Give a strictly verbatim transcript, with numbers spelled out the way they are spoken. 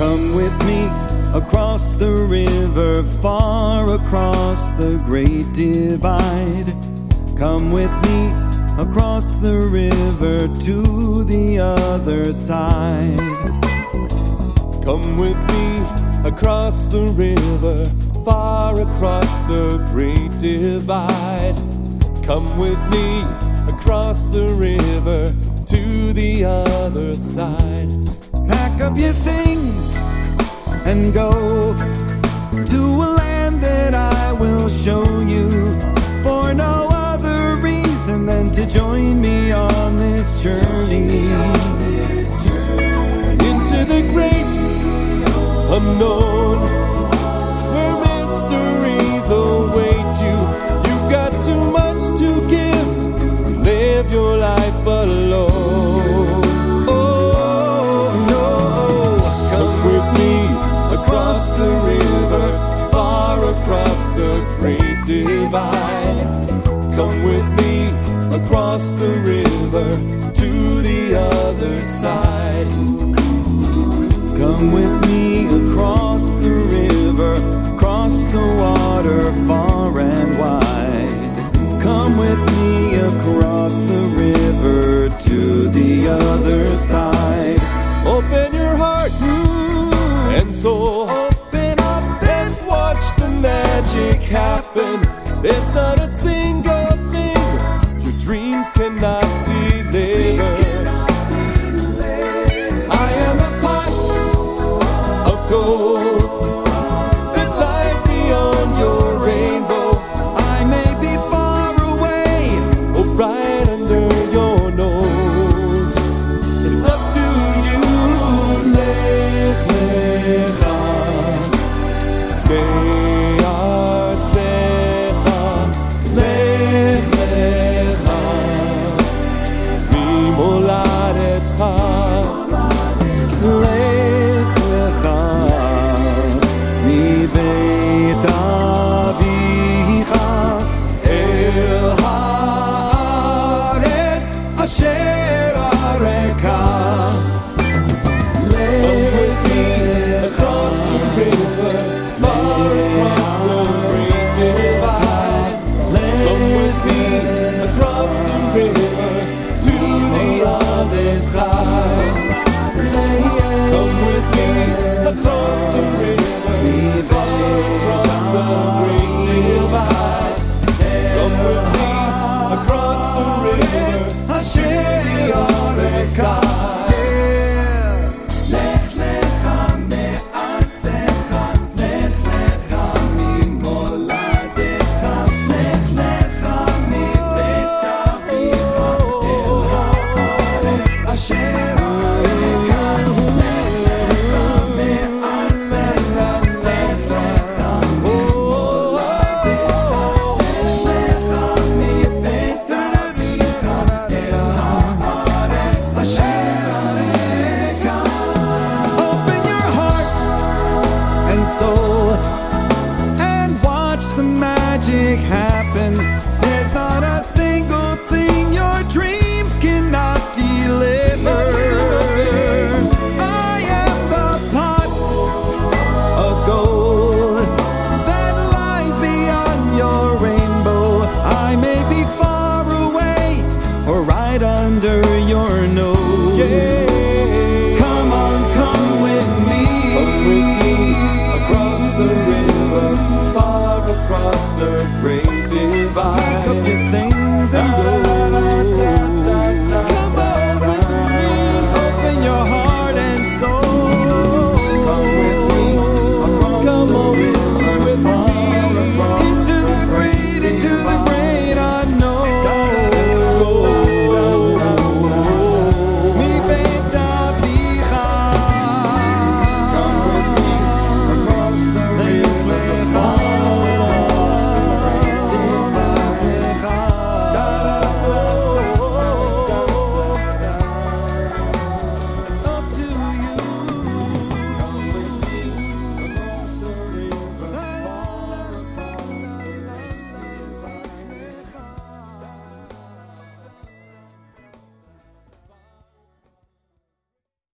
Come with me across the river, far across the great divide. Come with me across the river to the other side. Come with me across the river, far across the great divide. Come with me across the river to the other side. Pack up your things and go to a land that I will show you, for no other reason than to join me on this journey. Into the great unknown, where mysteries await you. You've got too much to give, live your life alone. Oh no, come with me across the river, far across the great divide. Come with me across the river to the other side. Come with me across the river, across the water far and wide. Come with me across the river to the other side. Open your heart and soul, open up and watch the magic happen. There's not a single thing your dreams cannot